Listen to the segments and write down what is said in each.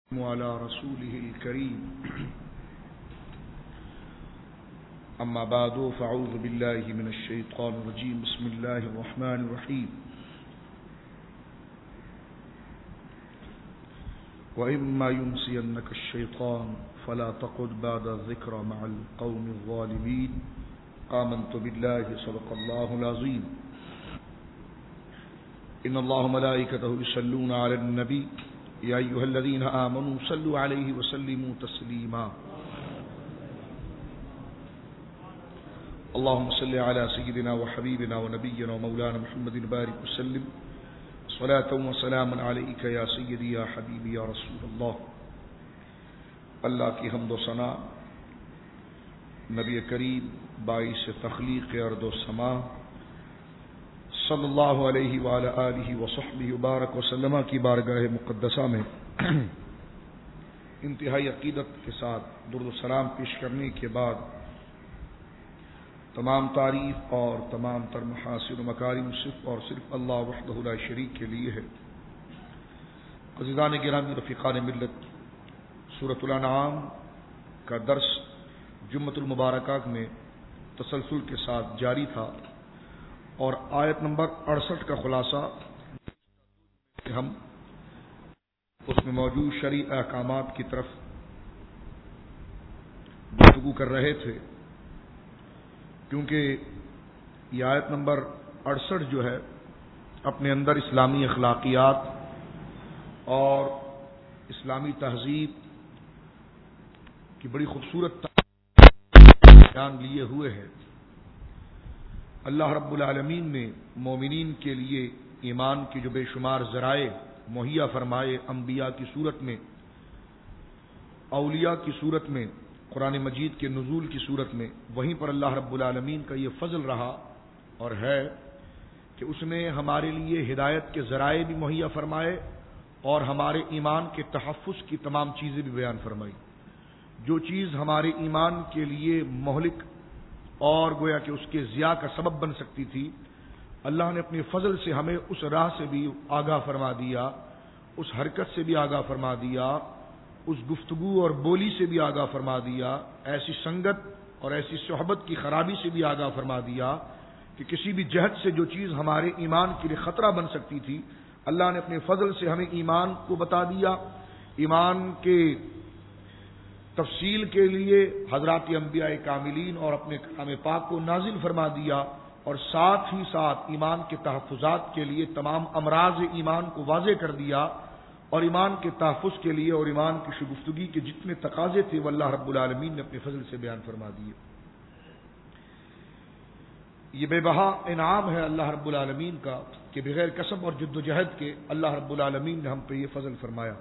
وعلى رسوله الكريم أما بعد فأعوذ بالله من الشيطان الرجيم بسم الله الرحمن الرحيم وإما ينسينك الشيطان فلا تقعد بعد الذكر مع القوم الظالمين آمنت بالله صدق الله العظيم إن الله ملائكته يصلون على النبي يا أيها الذين آمنوا صلوا عليه وسلموا تسليما اللهم صل على سيدنا وحبيبنا ونبينا ومولانا محمد بارك وسلم صلاة وسلام عليك يا سيدي يا حبيبي يا رسول الله. اللہ کی حمد و ثنا نبی کریم باعث تخلیق ارض و سما صلی اللہ علیہ وآلہ آلہ وصحبہ وبارک وسلم کی بارگاہ مقدسہ میں انتہائی عقیدت کے ساتھ درود و سلام پیش کرنے کے بعد تمام تعریف اور تمام تر محاسن و مکارم صرف اور صرف اللہ وحدہ لا شریک کے لیے ہے. عزیزان گرامی رفیقان ملت، سورۃ الانعام کا درس جمعۃ المبارکہ میں تسلسل کے ساتھ جاری تھا اور آیت نمبر 68 کا خلاصہ ہم اس میں موجود شرعی احکامات کی طرف گفتگو کر رہے تھے، کیونکہ یہ آیت نمبر 68 جو ہے اپنے اندر اسلامی اخلاقیات اور اسلامی تہذیب کی بڑی خوبصورت بیان لیے ہوئے ہے. اللہ رب العالمین نے مومنین کے لیے ایمان کی جو بے شمار ذرائع مہیا فرمائے، انبیاء کی صورت میں، اولیاء کی صورت میں، قرآن مجید کے نزول کی صورت میں، وہیں پر اللہ رب العالمین کا یہ فضل رہا اور ہے کہ اس نے ہمارے لیے ہدایت کے ذرائع بھی مہیا فرمائے اور ہمارے ایمان کے تحفظ کی تمام چیزیں بھی بیان فرمائی. جو چیز ہمارے ایمان کے لیے مہلک اور گویا کہ اس کے ضیاء کا سبب بن سکتی تھی، اللہ نے اپنے فضل سے ہمیں اس راہ سے بھی آگاہ فرما دیا، اس حرکت سے بھی آگاہ فرما دیا، اس گفتگو اور بولی سے بھی آگاہ فرما دیا، ایسی سنگت اور ایسی صحبت کی خرابی سے بھی آگاہ فرما دیا کہ کسی بھی جہت سے جو چیز ہمارے ایمان کے لیے خطرہ بن سکتی تھی، اللہ نے اپنے فضل سے ہمیں ایمان کو بتا دیا. ایمان کے تفصیل کے لیے حضرات انبیاء کاملین اور اپنے کلام پاک کو نازل فرما دیا اور ساتھ ہی ساتھ ایمان کے تحفظات کے لیے تمام امراض ایمان کو واضح کر دیا اور ایمان کے تحفظ کے لیے اور ایمان کی شگفتگی کے جتنے تقاضے تھے وہ اللہ رب العالمین نے اپنے فضل سے بیان فرما دیے. یہ بے بہا انعام ہے اللہ رب العالمین کا کہ بغیر کسب اور جد و جہد کے اللہ رب العالمین نے ہم پہ یہ فضل فرمایا.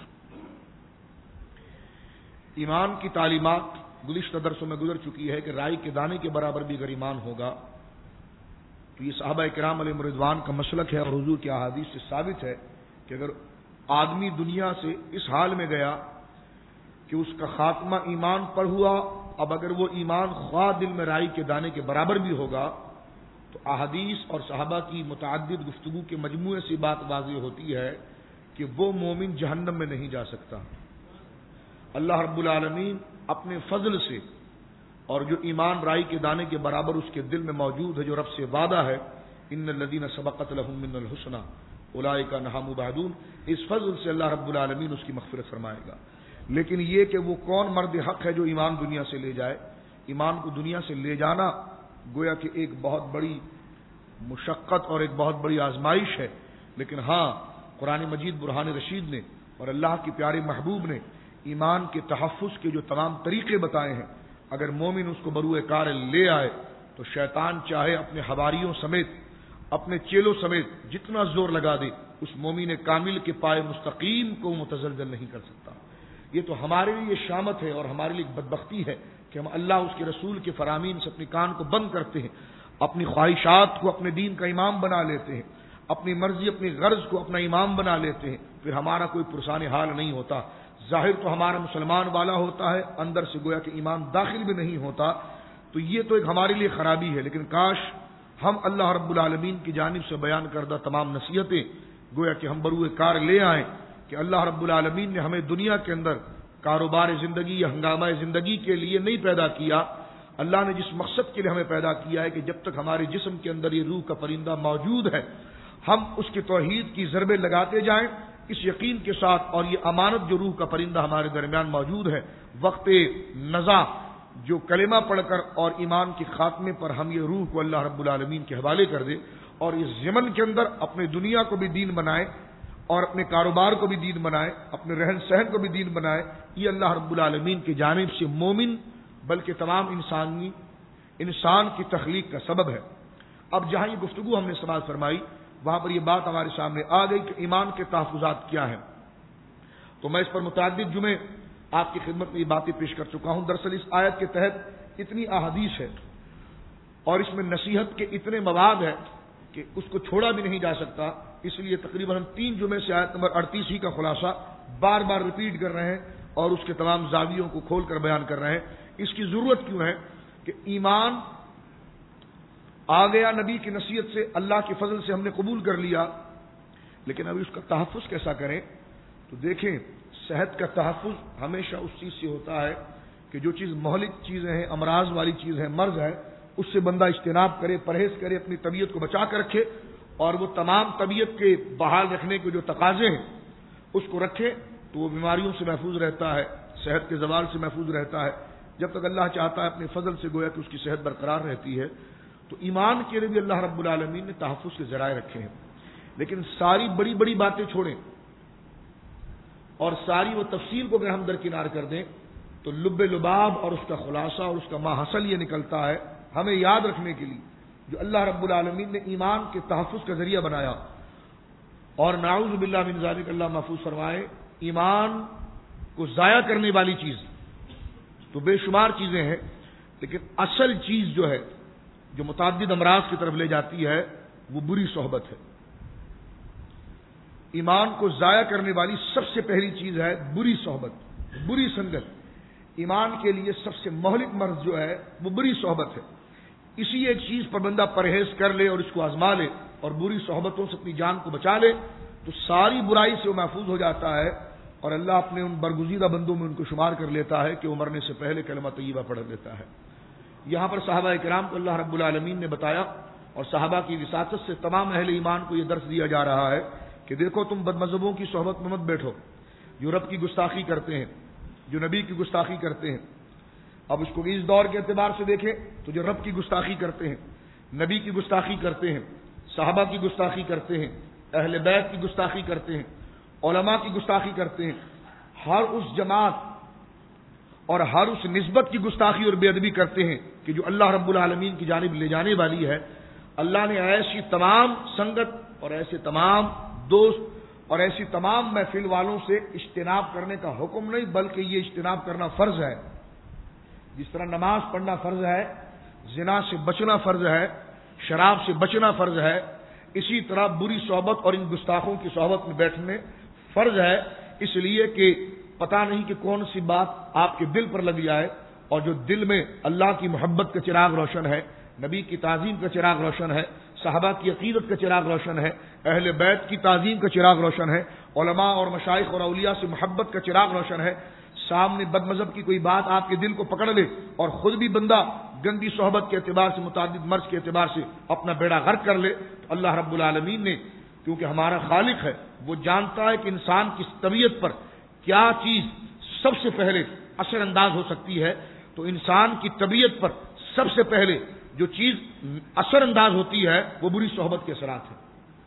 ایمان کی تعلیمات گزشتہ درسوں میں گزر چکی ہے کہ رائی کے دانے کے برابر بھی اگر ایمان ہوگا تو یہ صحابہ کرام علیہ رضوان کا مسلک ہے اور حضور کی احادیث سے ثابت ہے کہ اگر آدمی دنیا سے اس حال میں گیا کہ اس کا خاتمہ ایمان پر ہوا، اب اگر وہ ایمان خواہ دل میں رائی کے دانے کے برابر بھی ہوگا تو احادیث اور صحابہ کی متعدد گفتگو کے مجموعے سے بات واضح ہوتی ہے کہ وہ مومن جہنم میں نہیں جا سکتا. اللہ رب العالمین اپنے فضل سے اور جو ایمان رائی کے دانے کے برابر اس کے دل میں موجود ہے، جو رب سے وعدہ ہے ان الذین سبقت لهم من الحسنى اولئک عنہا مبعدون، اس فضل سے اللہ رب العالمین اس کی مغفرت فرمائے گا. لیکن یہ کہ وہ کون مرد حق ہے جو ایمان دنیا سے لے جائے؟ ایمان کو دنیا سے لے جانا گویا کہ ایک بہت بڑی مشقت اور ایک بہت بڑی آزمائش ہے، لیکن ہاں قرآن مجید برہان رشید نے اور اللہ کے پیارے محبوب نے ایمان کے تحفظ کے جو تمام طریقے بتائے ہیں، اگر مومن اس کو بروئے کار لے آئے تو شیطان چاہے اپنے حواریوں سمیت اپنے چیلوں سمیت جتنا زور لگا دے اس مومن کامل کے پائے مستقیم کو متزلزل نہیں کر سکتا. یہ تو ہمارے لیے شامت ہے اور ہمارے لیے بدبختی ہے کہ ہم اللہ اس کے رسول کے فرامین سے اپنے کان کو بند کرتے ہیں، اپنی خواہشات کو اپنے دین کا امام بنا لیتے ہیں، اپنی مرضی اپنی غرض کو اپنا امام بنا لیتے ہیں، پھر ہمارا کوئی پرسان حال نہیں ہوتا. ظاہر تو ہمارا مسلمان والا ہوتا ہے، اندر سے گویا کہ ایمان داخل بھی نہیں ہوتا. تو یہ تو ایک ہمارے لیے خرابی ہے، لیکن کاش ہم اللہ رب العالمین کی جانب سے بیان کردہ تمام نصیحتیں گویا کہ ہم بروئے کار لے آئیں کہ اللہ رب العالمین نے ہمیں دنیا کے اندر کاروبار زندگی یا ہنگامہ زندگی کے لیے نہیں پیدا کیا. اللہ نے جس مقصد کے لیے ہمیں پیدا کیا ہے کہ جب تک ہمارے جسم کے اندر یہ روح کا پرندہ موجود ہے ہم اس کی توحید کی ضربیں لگاتے جائیں اس یقین کے ساتھ، اور یہ امانت جو روح کا پرندہ ہمارے درمیان موجود ہے، وقت نزا جو کلمہ پڑھ کر اور ایمان کے خاتمے پر ہم یہ روح کو اللہ رب العالمین کے حوالے کر دیں اور اس ضمن کے اندر اپنے دنیا کو بھی دین بنائیں اور اپنے کاروبار کو بھی دین بنائیں، اپنے رہن سہن کو بھی دین بنائیں. یہ اللہ رب العالمین کی جانب سے مومن بلکہ تمام انسان کی تخلیق کا سبب ہے. اب جہاں یہ گفتگو ہم نے سماعت فرمائی وہاں پر یہ بات ہمارے سامنے آ گئی کہ ایمان کے تحفظات کیا ہیں. تو میں اس پر متعدد جمعے آپ کی خدمت میں یہ باتیں پیش کر چکا ہوں. دراصل اس آیت کے تحت اتنی احادیث ہے اور اس میں نصیحت کے اتنے مواد ہیں کہ اس کو چھوڑا بھی نہیں جا سکتا. اس لیے تقریباً ہم 3 جمعے سے آیت نمبر 38 ہی کا خلاصہ بار بار ریپیٹ کر رہے ہیں اور اس کے تمام زاویوں کو کھول کر بیان کر رہے ہیں. اس کی ضرورت کیوں ہے کہ ایمان آ گیا نبی کی نصیحت سے، اللہ کے فضل سے ہم نے قبول کر لیا، لیکن ابھی اس کا تحفظ کیسا کریں؟ تو دیکھیں، صحت کا تحفظ ہمیشہ اس چیز سے ہوتا ہے کہ جو چیز مہلک چیزیں ہیں، امراض والی چیز ہے، مرض ہے، اس سے بندہ اجتناب کرے، پرہیز کرے، اپنی طبیعت کو بچا کر رکھے اور وہ تمام طبیعت کے بحال رکھنے کے جو تقاضے ہیں اس کو رکھے تو وہ بیماریوں سے محفوظ رہتا ہے، صحت کے زوال سے محفوظ رہتا ہے. جب تک اللہ چاہتا ہے اپنے فضل سے گویا کہ اس کی صحت برقرار رہتی ہے. تو ایمان کے لیے بھی اللہ رب العالمین نے تحفظ کے ذرائع رکھے ہیں. لیکن ساری بڑی بڑی باتیں چھوڑیں اور ساری وہ تفصیل کو اگر ہم درکنار کر دیں تو لب لباب اور اس کا خلاصہ اور اس کا ماحصل یہ نکلتا ہے ہمیں یاد رکھنے کے لیے جو اللہ رب العالمین نے ایمان کے تحفظ کا ذریعہ بنایا. اور نعوذ باللہ من ذالک اللہ محفوظ فرمائے، ایمان کو ضائع کرنے والی چیز تو بے شمار چیزیں ہیں، لیکن اصل چیز جو ہے جو متعدد امراض کی طرف لے جاتی ہے وہ بری صحبت ہے. ایمان کو ضائع کرنے والی سب سے پہلی چیز ہے بری صحبت، بری سنگت. ایمان کے لیے سب سے مہلک مرض جو ہے وہ بری صحبت ہے. اسی ایک چیز پر بندہ پرہیز کر لے اور اس کو آزما لے اور بری صحبتوں سے اپنی جان کو بچا لے تو ساری برائی سے وہ محفوظ ہو جاتا ہے اور اللہ اپنے ان برگزیدہ بندوں میں ان کو شمار کر لیتا ہے کہ وہ مرنے سے پہلے کلمہ طیبہ پڑھ لیتا ہے. یہاں پر صحابہ کرام کو اللہ رب العالمین نے بتایا اور صحابہ کی وساطت سے تمام اہل ایمان کو یہ درس دیا جا رہا ہے کہ دیکھو تم بد مذہبوں کی صحبت میں مت بیٹھو جو رب کی گستاخی کرتے ہیں، جو نبی کی گستاخی کرتے ہیں. اب اس کو اس دور کے اعتبار سے دیکھیں تو جو رب کی گستاخی کرتے ہیں، نبی کی گستاخی کرتے ہیں، صحابہ کی گستاخی کرتے ہیں، اہل بیت کی گستاخی کرتے ہیں، علماء کی گستاخی کرتے ہیں، ہر اس جماعت اور ہر اس نسبت کی گستاخی اور بے ادبی کرتے ہیں کہ جو اللہ رب العالمین کی جانب لے جانے والی ہے. اللہ نے ایسی تمام سنگت اور ایسے تمام دوست اور ایسی تمام محفل والوں سے اجتناب کرنے کا حکم نہیں بلکہ یہ اجتناب کرنا فرض ہے. جس طرح نماز پڑھنا فرض ہے، زنا سے بچنا فرض ہے، شراب سے بچنا فرض ہے، اسی طرح بری صحبت اور ان گستاخوں کی صحبت میں بیٹھنے فرض ہے. اس لیے کہ پتہ نہیں کہ کون سی بات آپ کے دل پر لگ جائے اور جو دل میں اللہ کی محبت کا چراغ روشن ہے، نبی کی تعظیم کا چراغ روشن ہے، صحابہ کی عقیدت کا چراغ روشن ہے، اہل بیت کی تعظیم کا چراغ روشن ہے، علماء اور مشائخ اور اولیاء سے محبت کا چراغ روشن ہے. سامنے بد مذہب کی کوئی بات آپ کے دل کو پکڑ لے اور خود بھی بندہ گندی صحبت کے اعتبار سے، متعدد مرض کے اعتبار سے اپنا بیڑا غرق کر لے تو اللہ رب العالمین نے، کیونکہ ہمارا خالق ہے، وہ جانتا ہے کہ انسان کی طبیعت پر کیا چیز سب سے پہلے اثر انداز ہو سکتی ہے. تو انسان کی طبیعت پر سب سے پہلے جو چیز اثر انداز ہوتی ہے وہ بری صحبت کے اثرات ہیں،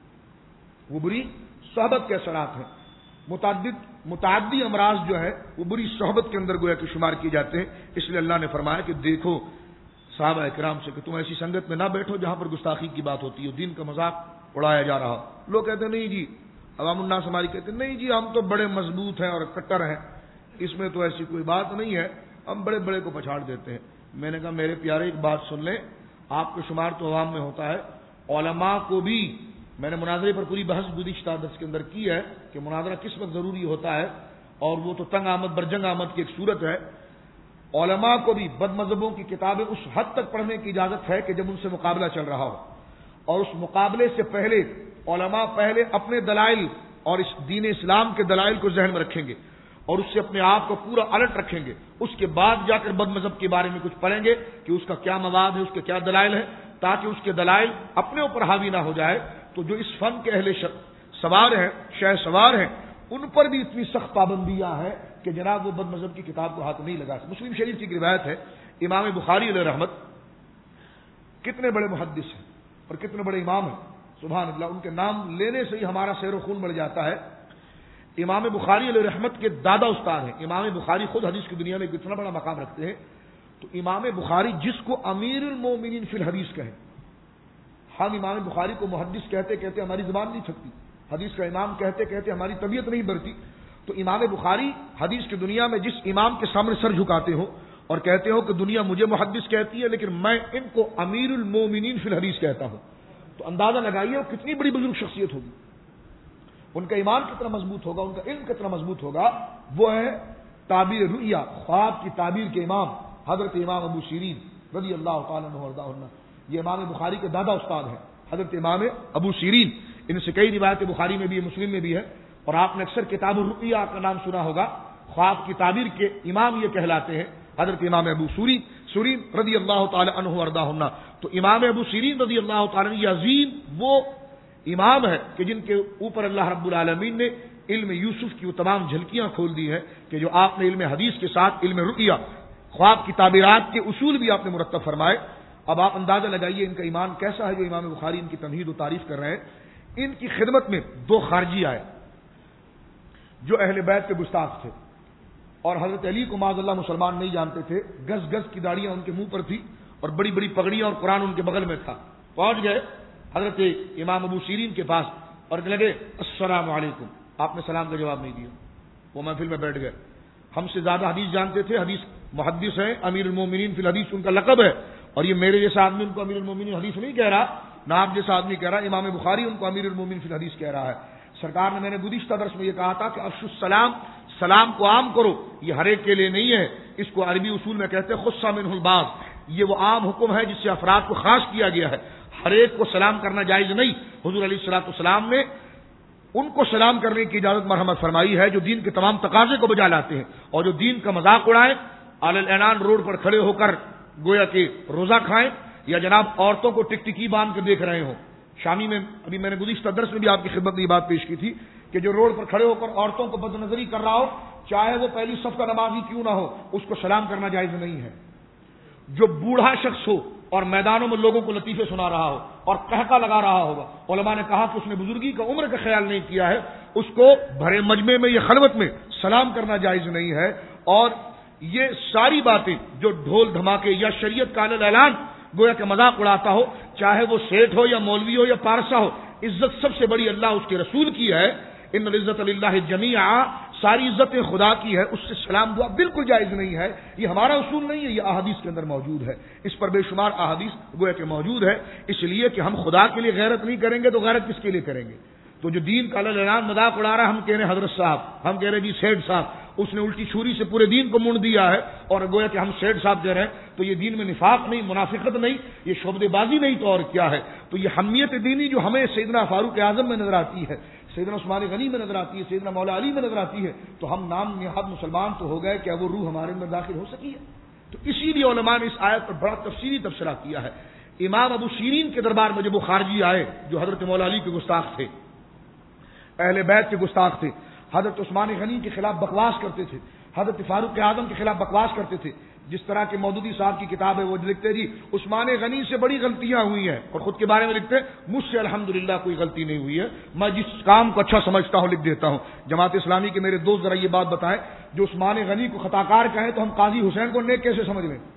وہ بری صحبت کے اثرات ہیں. متعدی امراض جو ہے وہ بری صحبت کے اندر گویا کہ شمار کیے جاتے ہیں. اس لیے اللہ نے فرمایا کہ دیکھو صحابہ اکرام سے کہ تم ایسی سنگت میں نہ بیٹھو جہاں پر گستاخی کی بات ہوتی ہے، دین کا مذاق اڑایا جا رہا. لوگ کہتے ہیں نہیں جی، عوام الناس ہماری کہتے ہیں نہیں جی ہم تو بڑے مضبوط ہیں اور کٹر ہیں، اس میں تو ایسی کوئی بات نہیں ہے، ہم بڑے بڑے کو پچھاڑ دیتے ہیں. میں نے کہا میرے پیارے ایک بات سن لیں، آپ کا شمار تو عوام میں ہوتا ہے، علماء کو بھی میں نے مناظرے پر پوری بحث گزشتہ درس کے اندر کی ہے کہ مناظرہ کس وقت ضروری ہوتا ہے اور وہ تو تنگ آمد برجنگ آمد کی ایک صورت ہے. علماء کو بھی بد مذہبوں کی کتابیں اس حد تک پڑھنے کی اجازت ہے کہ جب ان سے مقابلہ چل رہا ہو، اور اس مقابلے سے پہلے علماء پہلے اپنے دلائل اور اس دین اسلام کے دلائل کو ذہن میں رکھیں گے اور اس سے اپنے آپ کو پورا الرٹ رکھیں گے، اس کے بعد جا کر بد مذہب کے بارے میں کچھ پڑھیں گے کہ اس کا کیا مواد ہے، اس کے کیا دلائل ہے، تاکہ اس کے دلائل اپنے اوپر حاوی نہ ہو جائے، تو جو اس فن کے اہل سوار ہیں، شہ سوار ہیں، ان پر بھی اتنی سخت پابندیاں ہیں کہ جناب وہ بد مذہب کی کتاب کو ہاتھ نہیں لگا سکتے۔ مسلم شریف کی روایت ہے، امام بخاری علیہ رحمت کتنے بڑے محدث ہیں اور کتنے بڑے امام ہیں، سبحان اللہ، ان کے نام لینے سے ہی ہمارا سیر و خون بڑھ جاتا ہے۔ امام بخاری علیہ رحمت کے دادا استاد ہیں، امام بخاری خود حدیث کی دنیا میں اتنا بڑا مقام رکھتے ہیں، تو امام بخاری جس کو امیر المومنین فی الحدیث کہیں، ہم امام بخاری کو محدث کہتے کہتے ہماری زبان نہیں تھکتی، حدیث کا امام کہتے کہتے ہماری طبیعت نہیں بڑھتی، تو امام بخاری حدیث کی دنیا میں جس امام کے سامنے سر جھکاتے ہو اور کہتے ہو کہ دنیا مجھے محدث کہتی ہے لیکن میں ان کو امیر المومنین فی الحدیث کہتا ہوں، تو اندازہ لگائیے وہ کتنی بڑی بزرگ شخصیت ہوگی، ان کا ایمان کتنا مضبوط ہوگا، ان کا علم کتنا مضبوط ہوگا۔ وہ ہے تعبیر رؤیا، خواب کی تعبیر کے امام حضرت امام ابو سیرین رضی اللہ تعالیٰ عنہ وارضاہ عنہ، یہ امام بخاری کے دادا استاد ہیں حضرت امام ابو سیرین، ان سے کئی روایتیں بخاری میں بھی ہے، مسلم میں بھی ہے، اور آپ نے اکثر کتاب الرؤیا کا نام سنا ہوگا، خواب کی تعبیر کے امام یہ کہلاتے ہیں حضرت امام ابو سیرین رضی اللہ تعالی عنہ وارضاہ عنہ۔ تو امام ابو سیرین رضی اللہ تعالی عنہ یہ عظیم وہ امام ہے کہ جن کے اوپر اللہ رب العالمین نے علم یوسف کی وہ تمام جھلکیاں کھول دی ہیں کہ جو آپ نے علم حدیث کے ساتھ علم رؤیا، خواب کی تعبیرات کے اصول بھی آپ نے مرتب فرمائے۔ اب آپ اندازہ لگائیے ان کا ایمان کیسا ہے جو امام بخاری ان کی تمہید و تعریف کر رہے ہیں۔ ان کی خدمت میں دو خارجی آئے جو اہل بیت کے گستاخ تھے، اور حضرت علی کو معاذ اللہ مسلمان نہیں جانتے تھے، گز گز کی داڑیاں ان کے منہ پر تھی اور بڑی بڑی پگڑیاں اور قرآن ان کے بغل میں تھا۔ پہنچ گئے حضرت امام ابو سیرین کے پاس اور کہنے لگے السلام علیکم، آپ نے سلام کا جواب نہیں دیا، وہ محفل میں بیٹھ گئے۔ ہم سے زیادہ حدیث جانتے تھے، حدیث محدث ہیں، امیر المومنین فی الحدیث ان کا لقب ہے، اور یہ میرے جیسا آدمی ان کو امیر المومنین حدیث نہیں کہہ رہا، نہ آپ جیسا آدمی کہہ رہا، امام بخاری ان کو امیر المومنین فی الحدیث کہہ رہا ہے۔ سرکار نے، میں نے گزشتہ درس میں یہ کہا تھا کہ افشوا السلام، سلام کو عام کرو، یہ ہر ایک کے لیے نہیں ہے، اس کو عربی اصول میں کہتے ہیں خص منہ البعض، یہ وہ عام حکم ہے جس سے افراد کو خاص کیا گیا ہے، ہر ایک کو سلام کرنا جائز نہیں۔ حضور علیہ الصلوۃ والسلام نے ان کو سلام کرنے کی اجازت مرحمت فرمائی ہے جو دین کے تمام تقاضے کو بجا لاتے ہیں اور جو دین کا مذاق اڑائیں، علی الاعنان روڈ پر کھڑے ہو کر گویا کہ روزہ کھائیں، یا جناب عورتوں کو ٹکٹکی باندھ کے دیکھ رہے ہوں۔ شامی میں ابھی میں نے گزشتہ درس میں بھی آپ کی خدمت میں یہ بات پیش کی تھی کہ جو روڈ پر کھڑے ہو کر عورتوں کو بد نظری کر رہا ہو، چاہے وہ پہلی صف کا نمازی کیوں نہ ہو، اس کو سلام کرنا جائز نہیں ہے۔ جو بوڑھا شخص ہو اور میدانوں میں لوگوں کو لطیفے سنا رہا ہو اور قہقہ لگا رہا ہوگا، علماء نے کہا کہ اس نے بزرگی کا عمر کا خیال نہیں کیا ہے، اس کو بھرے مجمع میں یا خلوت میں سلام کرنا جائز نہیں ہے۔ اور یہ ساری باتیں جو ڈھول دھماکے یا شریعت کا اعلان گویا کہ مذاق اڑاتا ہو، چاہے وہ سیٹھ ہو یا مولوی ہو یا پارسا ہو، عزت سب سے بڑی اللہ اس کے رسول کی ہے، ان العزت للہ جمیعا، ساری عزتیں خدا کی ہے، اس سے سلام دعا بالکل جائز نہیں ہے۔ یہ ہمارا اصول نہیں ہے، یہ احادیث کے اندر موجود ہے، اس پر بے شمار احادیث گویا کہ موجود ہے، اس لیے کہ ہم خدا کے لیے غیرت نہیں کریں گے تو غیرت کس کے لیے کریں گے؟ تو جو دین کا اعلان مذاق اڑا رہا ہے، ہم کہہ رہے ہیں حضرت صاحب، ہم کہہ رہے ہیں جی سیٹھ صاحب، اس نے الٹی چھری سے پورے دین کو منڈ دیا ہے، اور گویا کہ ہم سیٹھ صاحب کہہ رہے ہیں، تو یہ دین میں نفاق نہیں، منافقت نہیں، یہ شعبدے بازی نہیں تو اور کیا ہے؟ تو یہ حمیت دینی جو ہمیں سیدنا فاروق اعظم میں نظر آتی ہے، سیدنا عثمان غنی میں نظر آتی ہے، سیدنا مولا علی میں نظر آتی ہے، تو ہم نام نہاد مسلمان تو ہو گئے، کیا وہ روح ہمارے اندر داخل ہو سکی ہے؟ تو اسی لیے علماء نے اس آیت پر بڑا تفصیلی تبصرہ کیا ہے۔ امام ابو سیرین کے دربار میں جب وہ خارجی آئے جو حضرت مولا علی کے گستاخ تھے، اہل بیت کے گستاخ تھے، حضرت عثمان غنی کے خلاف بکواس کرتے تھے، حضرت فاروق اعظم کے خلاف بکواس کرتے تھے، جس طرح کے مودودی صاحب کی کتاب ہے وہ لکھتے جی عثمان غنی سے بڑی غلطیاں ہوئی ہیں، اور خود کے بارے میں لکھتے مجھ سے الحمدللہ کوئی غلطی نہیں ہوئی ہے، میں جس کام کو اچھا سمجھتا ہوں لکھ دیتا ہوں۔ جماعت اسلامی کے میرے دوست ذرا یہ بات بتائیں، جو عثمان غنی کو خطا کار کہیں تو ہم قاضی حسین کو نیک کیسے سمجھ لیں؟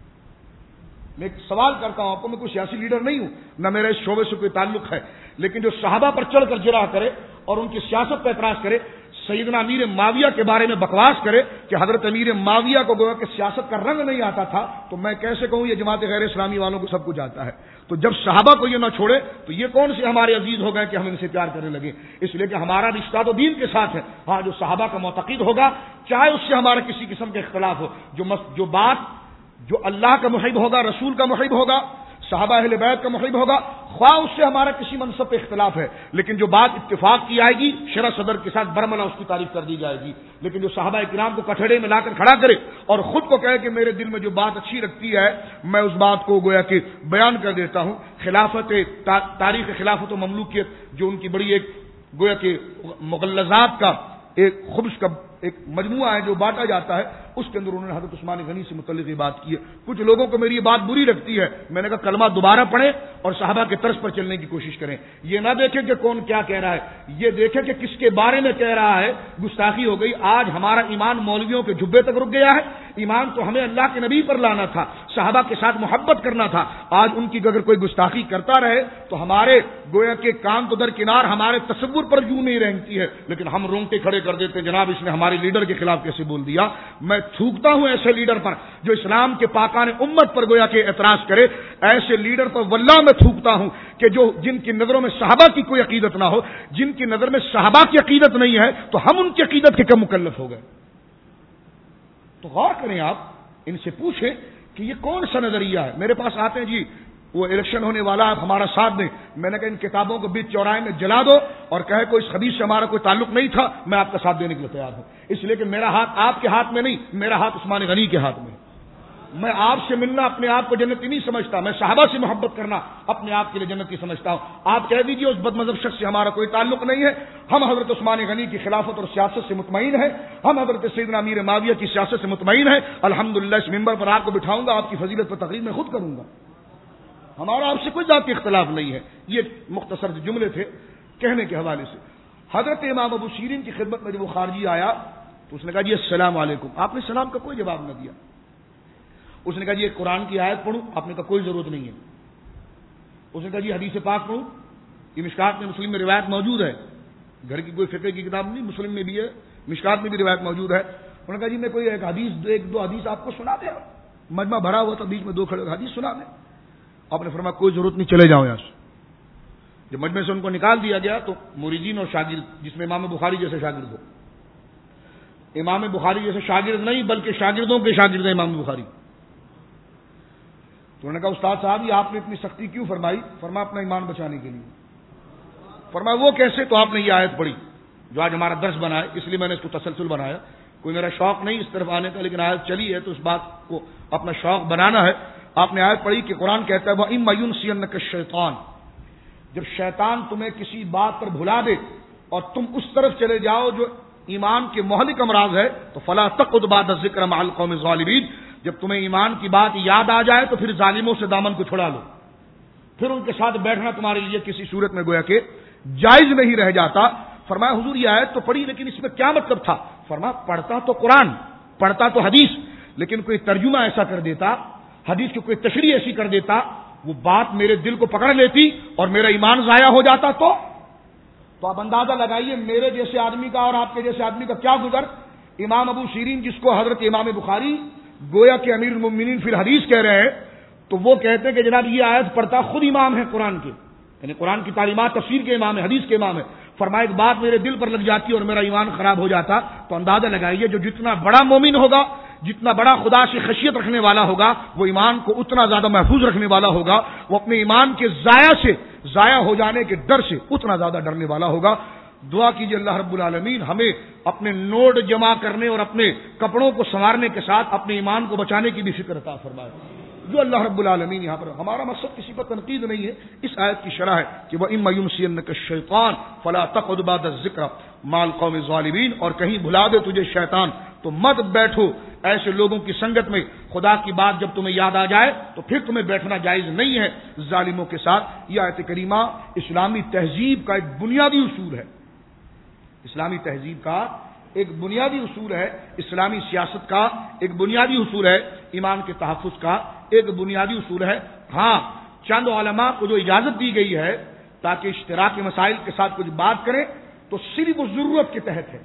میں ایک سوال کرتا ہوں آپ کو، میں کوئی سیاسی لیڈر نہیں ہوں، نہ میرا اس شعبے سے کوئی تعلق ہے، لیکن جو صحابہ پر چڑھ کر جرح کرے اور ان کی سیاست پر اعتراض کرے، سیدنا امیر معاویہ کے بارے میں بکواس کرے کہ حضرت امیر معاویہ کو گویا کہ سیاست کا رنگ نہیں آتا تھا، تو میں کیسے کہوں یہ جماعت غیر اسلامی والوں کو سب کچھ آتا ہے؟ تو جب صحابہ کو یہ نہ چھوڑے تو یہ کون سے ہمارے عزیز ہو گئے کہ ہم ان سے پیار کرنے لگے؟ اس لیے کہ ہمارا رشتہ تو دین کے ساتھ ہے۔ ہاں، جو صحابہ کا معتقد ہوگا، چاہے اس سے ہمارا کسی قسم کا اختلاف ہو، جو بات جو اللہ کا محب ہوگا، رسول کا محب ہوگا، صحابہ اہل بیت کا محب ہوگا، خواہ اس سے ہمارا کسی منصب پہ اختلاف ہے، لیکن جو بات اتفاق کی آئے گی شرح صدر کے ساتھ برملا اس کی تعریف کر دی جائے گی۔ لیکن جو صحابہ کرام کو کٹڑے میں لا کر کھڑا کرے اور خود کو کہے کہ میرے دل میں جو بات اچھی لگتی ہے میں اس بات کو گویا کہ بیان کر دیتا ہوں، خلافت تاریخ خلافت و مملوکیت جو ان کی بڑی ایک گویا کہ مغلظات کا ایک خبز کا ایک مجموعہ ہے جو بانٹا جاتا ہے، اس کے اندر انہوں نے حضرت عثمان غنی سے متعلق یہ بات کی ہے۔ کچھ لوگوں کو میری یہ بات بری لگتی ہے، میں نے کہا کلمہ دوبارہ پڑھیں اور صحابہ کے طرز پر چلنے کی کوشش کریں، یہ نہ دیکھیں کہ کون کیا کہہ رہا ہے، یہ دیکھیں کہ کس کے بارے میں کہہ رہا ہے۔ گستاخی ہو گئی، آج ہمارا ایمان مولویوں کے جھبے تک رک گیا ہے، ایمان تو ہمیں اللہ کے نبی پر لانا تھا، صحابہ کے ساتھ محبت کرنا تھا، آج ان کی اگر کوئی گستاخی کرتا رہے تو ہمارے گویا کے کان تو درکنار ہمارے تصور پر یوں نہیں رہتی ہے، لیکن ہم رونگٹے کھڑے کر دیتے ہیں، جناب اس نے ہمارے لیڈر کے خلاف کیسے بول دیا۔ میں تھوکتا ہوں ایسے لیڈر پر جو اسلام کے پاکان امت پر گویا کہ اعتراض کرے، ایسے لیڈر پر واللہ میں تھوکتا ہوں کہ جن کی نظروں میں صحابہ کی کوئی عقیدت نہ ہو، جن کی نظر میں صحابہ کی عقیدت نہیں ہے تو ہم ان کی عقیدت کے کم مکلف ہو گئے۔ تو غور کریں، آپ ان سے پوچھیں کہ یہ کون سا نظریہ ہے۔ میرے پاس آتے ہیں جی وہ الیکشن ہونے والا آپ ہمارا ساتھ دیں، میں نے کہا ان کتابوں کو بیچ چوراہے میں جلا دو اور کہے کوئی حدیث سے ہمارا کوئی تعلق نہیں تھا، میں آپ کا ساتھ دینے کے لیے تیار ہوں، اس لیے کہ میرا ہاتھ آپ کے ہاتھ میں نہیں، میرا ہاتھ عثمان غنی کے ہاتھ میں۔ میں آپ سے ملنا اپنے آپ کو جنتی نہیں سمجھتا، میں صحابہ سے محبت کرنا اپنے آپ کے لیے جنتی سمجھتا ہوں۔ آپ کہہ دیجئے اس بد مذہب شخص سے ہمارا کوئی تعلق نہیں ہے، ہم حضرت عثمان غنی کی خلافت اور سیاست سے مطمئن ہیں، ہم حضرت سیدنا امیر معاویہ کی سیاست سے مطمئن ہیں، الحمدللہ اس ممبر پر آپ کو بٹھاؤں گا، آپ کی فضیلت پر تقریر میں خود کروں گا، ہمارا آپ سے کوئی ذاتی اختلاف نہیں ہے۔ یہ مختصر جملے تھے کہنے کے حوالے سے۔ حضرت امام ابو سیرین کی خدمت میں جب وہ خارجی آیا تو اس نے کہا جی السلام علیکم، آپ نے سلام کا کوئی جواب نہ دیا۔ اس نے کہا جی ایک قرآن کی آیت پڑھوں، آپ نے کہا کوئی ضرورت نہیں ہے۔ اس نے کہا جی حدیث پاک پڑھوں، یہ مشکات میں مسلم میں روایت موجود ہے، گھر کی کوئی فقہ کی کتاب نہیں، مسلم میں بھی ہے، مشکات میں بھی روایت موجود ہے۔ انہوں نے کہا جی میں کوئی ایک دو حدیث آپ کو سنا دیں، مجمع بھرا ہوا تھا، بیچ میں دو کھڑے حدیث سنا دیں۔ آپ نے فرمایا کوئی ضرورت نہیں، چلے جاؤ یہاں سے۔ جب مجمع سے ان کو نکال دیا گیا تو مریدین اور شاگرد، جس میں امام بخاری جیسے شاگرد ہو، امام بخاری جیسے شاگرد نہیں بلکہ شاگردوں کے شاگرد ہیں امام بخاری، تو انہوں نے کہا استاد صاحب یہ آپ نے اتنی سختی کیوں فرمائی؟ فرمایا اپنا ایمان بچانے کے لیے۔ فرمایا وہ کیسے؟ تو آپ نے یہ آیت پڑھی جو آج ہمارا درس بنا ہے، اس لیے میں نے اس کو تسلسل بنایا، کوئی میرا شوق نہیں اس طرف آنے کا، لیکن آیت چلی ہے تو اس بات کو اپنا شوق بنانا ہے۔ آپ نے آیت پڑھی کہ قرآن کہتا ہے وَإِمَّا يُنْسِيَنَّكَ الشَّيْطَانُ، جب شیطان تمہیں کسی بات پر بھلا دے اور تم اس طرف چلے جاؤ جو ایمان کے مہلک امراض ہے، تو فَلَا تَقْعُدْ بَعْدَ الذِّكْرِ مَعَ الْقَوْمِ الظَّالِمِينَ، جب تمہیں ایمان کی بات یاد آ جائے تو پھر ظالموں سے دامن کو چھڑا لو، پھر ان کے ساتھ بیٹھنا تمہارے لیے کسی صورت میں گویا کہ جائز نہیں رہ جاتا۔ فرمایا حضور یہ آیت تو پڑھی لیکن اس میں کیا مطلب تھا؟ فرمایا پڑھتا تو قرآن، پڑھتا تو حدیث، لیکن کوئی ترجمہ ایسا کر دیتا، حدیث کی کوئی تشریح ایسی کر دیتا، وہ بات میرے دل کو پکڑ لیتی اور میرا ایمان ضائع ہو جاتا۔ تو آپ اندازہ لگائیے میرے جیسے آدمی کا اور آپ کے جیسے آدمی کا کیا گزر۔ امام ابو سیرین جس کو حضرت امام بخاری گویا کہ امیر المومنین فی الحدیث کہہ رہے ہیں، تو وہ کہتے ہیں کہ جناب یہ آیت پڑھتا خود امام ہے قرآن کے، یعنی قرآن کی تعلیمات تفسیر کے امام ہے، حدیث کے امام ہے۔ فرمایا ایک بات میرے دل پر لگ جاتی اور میرا ایمان خراب ہو جاتا۔ تو اندازہ لگائیے جو جتنا بڑا مومن ہوگا، جتنا بڑا خدا سے خشیت رکھنے والا ہوگا، وہ ایمان کو اتنا زیادہ محفوظ رکھنے والا ہوگا، وہ اپنے ایمان کے ضائع ہو جانے کے ڈر سے اتنا زیادہ ڈرنے والا ہوگا۔ دعا کیجیے اللہ رب العالمین ہمیں اپنے نوٹ جمع کرنے اور اپنے کپڑوں کو سنوارنے کے ساتھ اپنے ایمان کو بچانے کی بھی فکر عطا فرمائے، جو اللہ رب العالمین یہاں پر ہمارا مقصد کسی پر تنقید نہیں ہے، اس آیت کی شرح ہے کہ وَإِمَّا يُنْسِيَنَّكَ الشَّيْطَانُ فَلَا تَقْعُدْ بَعْدَ الذِّكْرِ مَعَ الْقَوْمِ الظَّالِمِينَ، اور کہیں بھلا دے تجھے شیطان تو مت بیٹھو ایسے لوگوں کی سنگت میں، خدا کی بات جب تمہیں یاد آ جائے تو پھر تمہیں بیٹھنا جائز نہیں ہے ظالموں کے ساتھ۔ یہ آیت کریمہ اسلامی تہذیب کا ایک بنیادی اصول ہے، اسلامی تہذیب کا ایک بنیادی اصول ہے، اسلامی سیاست کا ایک بنیادی اصول ہے، ایمان کے تحفظ کا ایک بنیادی اصول ہے۔ ہاں چند علماء کو جو اجازت دی گئی ہے تاکہ اشتراکی مسائل کے ساتھ کچھ بات کریں تو صرف وہ ضرورت کے تحت ہے،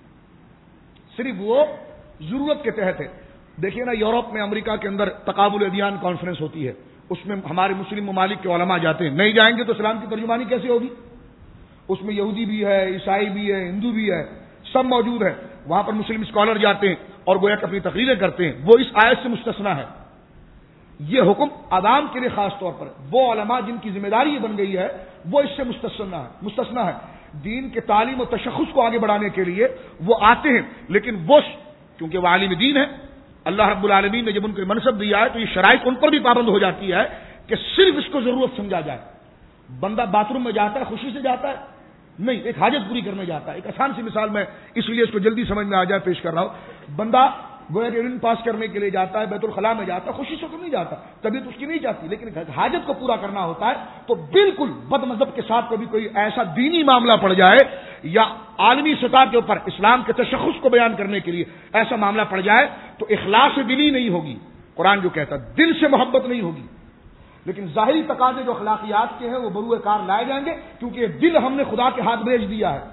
صرف وہ ضرورت کے تحت ہے۔ دیکھیے نا یورپ میں امریکہ کے اندر تقابل ادیان کانفرنس ہوتی ہے، اس میں ہمارے مسلم ممالک کے علماء جاتے ہیں، نہیں جائیں گے تو اسلام کی ترجمانی کیسے ہوگی؟ اس میں یہودی بھی ہے، عیسائی بھی ہے، ہندو بھی ہے، سب موجود ہے، وہاں پر مسلم اسکالر جاتے ہیں اور گویا کہ اپنی تقریریں کرتے ہیں، وہ اس آیت سے مستثنا ہے۔ یہ حکم عوام کے لیے خاص طور پر وہ علماء جن کی ذمہ داری یہ بن گئی ہے وہ اس سے مستثنا ہے. دین کے تعلیم و تشخص کو آگے بڑھانے کے لیے وہ آتے ہیں، لیکن وہ کیونکہ وہ عالم دین ہے، اللہ رب العالمین نے جب ان کو منصب دیا ہے تو یہ شرائط ان پر بھی پابند ہو جاتی ہے کہ صرف اس کو ضرورت سمجھا جائے. بندہ باتھ روم میں جاتا ہے خوشی سے جاتا ہے؟ نہیں، ایک حاجت پوری کرنے جاتا ہے. ایک آسان سی مثال میں اس لیے اس کو جلدی سمجھ میں آ جائے پیش کر رہا ہوں. بندہ گویا کہ یورین پاس کرنے کے لیے جاتا ہے، بیت الخلاء میں جاتا ہے، خوشی سے تو نہیں جاتا، طبیعت اس کی نہیں جاتی، لیکن حاجت کو پورا کرنا ہوتا ہے. تو بالکل بد مذہب کے ساتھ کبھی کوئی ایسا دینی معاملہ پڑ جائے یا عالمی سطح کے اوپر اسلام کے تشخص کو بیان کرنے کے لیے ایسا معاملہ پڑ جائے تو اخلاص دلی نہیں ہوگی. قرآن جو کہتا ہے دل سے محبت نہیں ہوگی، لیکن ظاہری تقاضے جو اخلاقیات کے ہیں وہ بروئے کار لائے جائیں گے، کیونکہ یہ دل ہم نے خدا کے ہاتھ بھیج دیا ہے،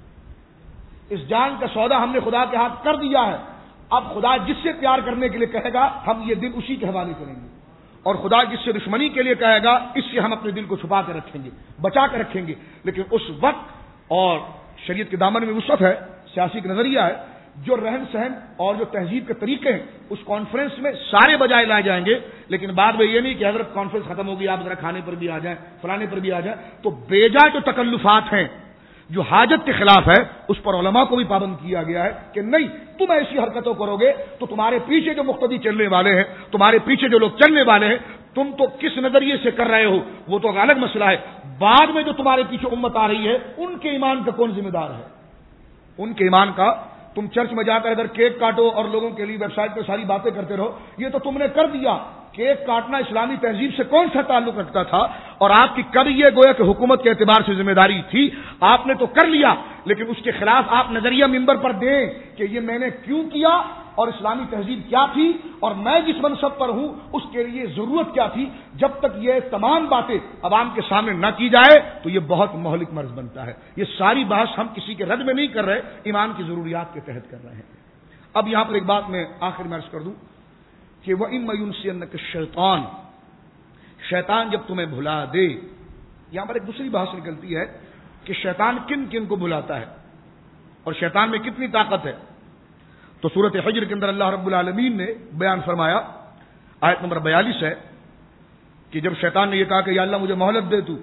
اس جان کا سودا ہم نے خدا کے ہاتھ کر دیا ہے. اب خدا جس سے پیار کرنے کے لیے کہے گا ہم یہ دل اسی کے حوالے کریں گے، اور خدا جس سے دشمنی کے لیے کہے گا اس سے ہم اپنے دل کو چھپا کے رکھیں گے، بچا کے رکھیں گے. لیکن اس وقت اور شریعت کے دامن میں وسعت ہے، سیاسی کا نظریہ ہے، جو رہن سہن اور جو تہذیب کے طریقے ہیں اس کانفرنس میں سارے بجائے لائے جائیں گے. لیکن بعد میں یہ نہیں کہ حضرت کانفرنس ختم ہوگی آپ ذرا کھانے پر بھی آ جائیں، فلانے پر بھی آ جائیں. تو بیجا جو تکلفات ہیں جو حاجت کے خلاف ہے اس پر علماء کو بھی پابند کیا گیا ہے کہ نہیں، تم ایسی حرکتوں کرو گے تو تمہارے پیچھے جو مقتدی چلنے والے ہیں، تمہارے پیچھے جو لوگ چلنے والے ہیں، تم تو کس نظریے سے کر رہے ہو وہ تو الگ مسئلہ ہے. بعد میں جو تمہارے پیچھے امت آ رہی ہے ان کے ایمان کا کون ذمہ دار ہے؟ ان کے ایمان کا تم چرچ میں جا کر اگر کیک کاٹو اور لوگوں کے لیے ویب سائٹ پہ ساری باتیں کرتے رہو، یہ تو تم نے کر دیا. کیک کاٹنا اسلامی تہذیب سے کون سا تعلق رکھتا تھا؟ اور آپ کی کب یہ گویا کہ حکومت کے اعتبار سے ذمہ داری تھی، آپ نے تو کر لیا، لیکن اس کے خلاف آپ نظریہ ممبر پر دیں کہ یہ میں نے کیوں کیا اور اسلامی تہذیب کیا تھی اور میں جس منصب پر ہوں اس کے لیے ضرورت کیا تھی. جب تک یہ تمام باتیں عوام کے سامنے نہ کی جائے تو یہ بہت مہلک مرض بنتا ہے. یہ ساری بحث ہم کسی کے رد میں نہیں کر رہے، ایمان کی ضروریات کے تحت کر رہے ہیں. اب یہاں پر ایک بات میں آخر میں عرض کر دوں کہ وَإِمَّا يُنْسِيَنَّكَ الشَّيْطَانُ، شیطان جب تمہیں بھلا دے. یہاں پر ایک دوسری بحث نکلتی ہے کہ شیطان کن کن کو بھلاتا ہے اور شیطان میں کتنی طاقت ہے. تو سورۃ حجر کے اندر اللہ رب العالمین نے بیان فرمایا، آیت نمبر 42 ہے کہ جب شیطان نے یہ کہا کہ یا اللہ مجھے مہلت دے تو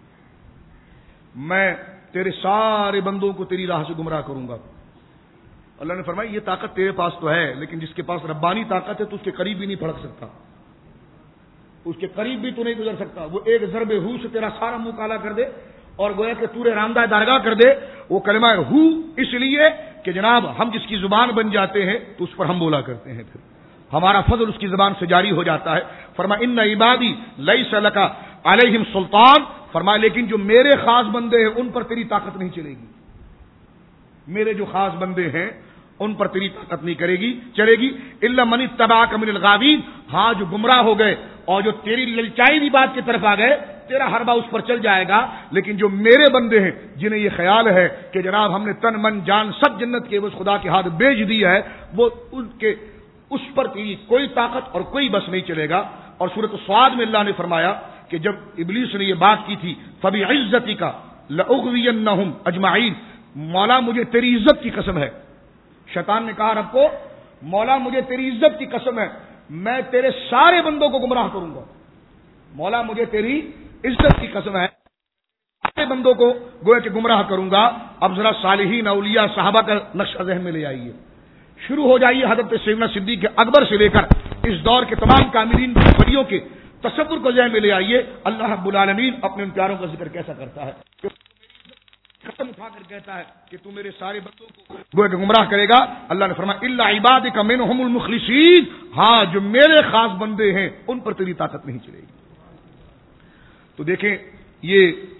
میں تیرے سارے بندوں کو تیری راہ سے گمراہ کروں گا. اللہ نے فرمایا یہ طاقت تیرے پاس تو ہے، لیکن جس کے پاس ربانی طاقت ہے تو اس کے قریب بھی نہیں پھڑک سکتا، اس کے قریب بھی تو نہیں گزر سکتا. وہ ایک ضرب ہو سے تیرا سارا منہ کالا کر دے اور گویا کہ تورے رامدہ دارگاہ کر دے. وہ کلمہ ہو اس لیے کہ جناب ہم جس کی زبان بن جاتے ہیں تو اس پر ہم بولا کرتے ہیں، پھر ہمارا فضل اس کی زبان سے جاری ہو جاتا ہے. فرمایا ان عبادی لیس لک علیہم سلطان، فرمایا لیکن جو میرے خاص بندے ہیں ان پر تیری طاقت نہیں چلے گی. میرے جو خاص بندے ہیں ان پر تیری طاقت نہیں چلے گی. الا من اتبعک من الغاوین، ہاں جو گمراہ ہو گئے اور جو تیری للچائی بھی بات کی طرف آ گئے تیرا حربہ اس پر چل جائے گا. لیکن جو میرے بندے ہیں جنہیں یہ خیال ہے کہ جناب ہم نے تن من جان سب جنت کے اس خدا کے ہاتھ بیچ دی ہے، وہ ان کے اس پر تیری کوئی طاقت اور کوئی بس نہیں چلے گا. اور سورۃ الصاد میں اللہ نے فرمایا کہ جب ابلیس نے یہ بات کی تھی فبعزتک لاغوینہم اجمعین، مولا مجھے تیری عزت کی قسم ہے. شیطان نے کہا رب کو مولا مجھے تیری عزت کی قسم ہے میں تیرے سارے بندوں کو گمراہ کروں گا. مولا مجھے تیری عزت کی قسم ہے سارے بندوں کو گویا کہ گمراہ کروں گا. اب ذرا صالحین اولیاء صحابہ کا نقشہ ذہن میں لے آئیے، شروع ہو جائیے حضرت سیدنا صدیق اکبر سے لے کر اس دور کے تمام کاملین ولیوں کے تصور کو ذہن میں لے آئیے. اللہ رب العالمین اپنے ان پیاروں کا ذکر کیسا کرتا ہے، قسم اٹھا کر کہتا ہے کہ تو میرے سارے بندوں کو گویا کہ گمراہ کرے گا. اللہ نے فرمایا الا عبادک منہم المخلصین، ہاں جو میرے خاص بندے ہیں ان پر تیری طاقت نہیں چلے گی. تو دیکھیں یہ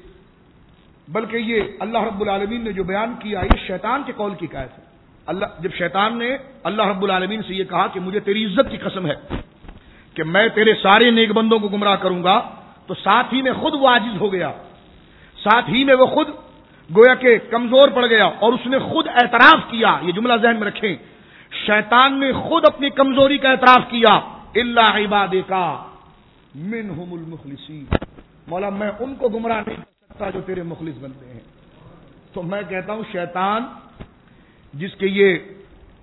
بلکہ یہ اللہ رب العالمین نے جو بیان کیا یہ شیطان کے قول کی آیت ہے. اللہ جب شیطان نے اللہ رب العالمین سے یہ کہا کہ مجھے تیری عزت کی قسم ہے کہ میں تیرے سارے نیک بندوں کو گمراہ کروں گا، تو ساتھ ہی میں خود وہ عاجز ہو گیا، ساتھ ہی میں وہ خود گویا کہ کمزور پڑ گیا اور اس نے خود اعتراف کیا. یہ جملہ ذہن میں رکھیں، شیطان نے خود اپنی کمزوری کا اعتراف کیا. الا عبادک منہم المخلصین، مولا میں ان کو گمراہ نہیں کر سکتا جو تیرے مخلص بنتے ہیں. تو میں کہتا ہوں شیطان جس کے یہ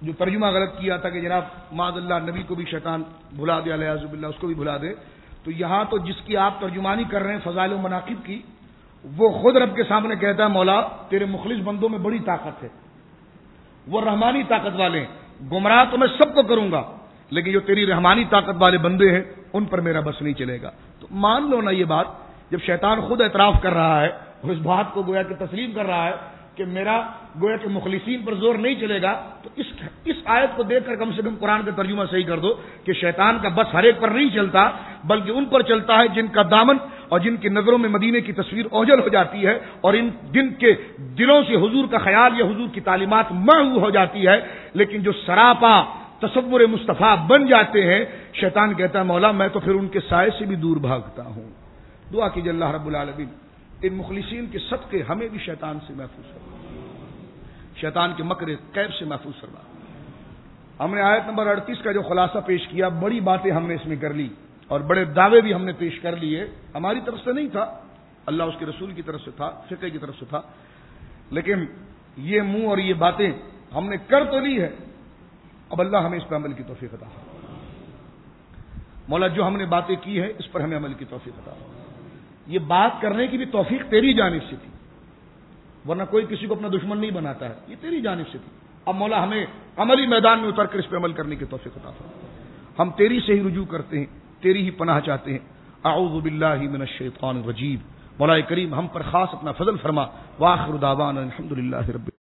جو ترجمہ غلط کیا تھا کہ جناب معاذ اللہ نبی کو بھی شیطان بھلا دے علیہ باللہ، اس کو بھی بھلا دے، تو یہاں تو جس کی آپ ترجمانی کر رہے ہیں فضائل و مناقب کی، وہ خود رب کے سامنے کہتا ہے مولا تیرے مخلص بندوں میں بڑی طاقت ہے، وہ رحمانی طاقت والے ہیں، گمراہ تو میں سب کو کروں گا لیکن جو تیری رحمانی طاقت والے بندے ہیں ان پر میرا بس نہیں چلے گا۔ تو مان لو نا یہ بات، جب شیطان خود اعتراف کر رہا ہے اور اس بات کو گویا کہ تسلیم کر رہا ہے کہ میرا گویا کہ مخلصین پر زور نہیں چلے گا، تو اس آیت کو دیکھ کر کم سے کم قرآن کا ترجمہ صحیح کر دو کہ شیطان کا بس ہر ایک پر نہیں چلتا، بلکہ ان پر چلتا ہے جن کا دامن اور جن کی نظروں میں مدینے کی تصویر اوجھل ہو جاتی ہے اور ان جن کے دلوں سے حضور کا خیال یا حضور کی تعلیمات محو ہو جاتی ہے، لیکن جو سراپا تصور مصطفیٰ بن جاتے ہیں، شیطان کہتا ہے مولا میں تو پھر ان کے سائے سے بھی دور بھاگتا ہوں۔ دعا کیجیے اللہ رب العالمین ان مخلصین کے صدقے ہمیں بھی شیطان سے محفوظ فرما، شیطان کے مکر قید سے محفوظ فرما۔ ہم نے آیت نمبر 38 کا جو خلاصہ پیش کیا، بڑی باتیں ہم نے اس میں کر لی اور بڑے دعوے بھی ہم نے پیش کر لیے، ہماری طرف سے نہیں تھا، اللہ اس کے رسول کی طرف سے تھا، فقہ کی طرف سے تھا، لیکن یہ منہ اور یہ باتیں ہم نے کر تو لی ہے، اب اللہ ہمیں اس پر عمل کی توفیق عطا فرمائے۔ مولا جو ہم نے باتیں کی ہے اس پر ہمیں عمل کی توفیق عطا فرمائے۔ یہ بات کرنے کی بھی توفیق تیری جانب سے تھی، ورنہ کوئی کسی کو اپنا دشمن نہیں بناتا ہے، یہ تیری جانب سے تھی۔ اب مولا ہمیں عملی میدان میں اتر کر اس پہ عمل کرنے کی توفیق عطا فرمائے۔ ہم تیری سے ہی رجوع کرتے ہیں، تیری ہی پناہ چاہتے ہیں۔ اعوذ باللہ من الشیطان الرجیم۔ مولا کریم ہم پر خاص اپنا فضل فرما۔ وآخر دعوانا الحمدللہ رب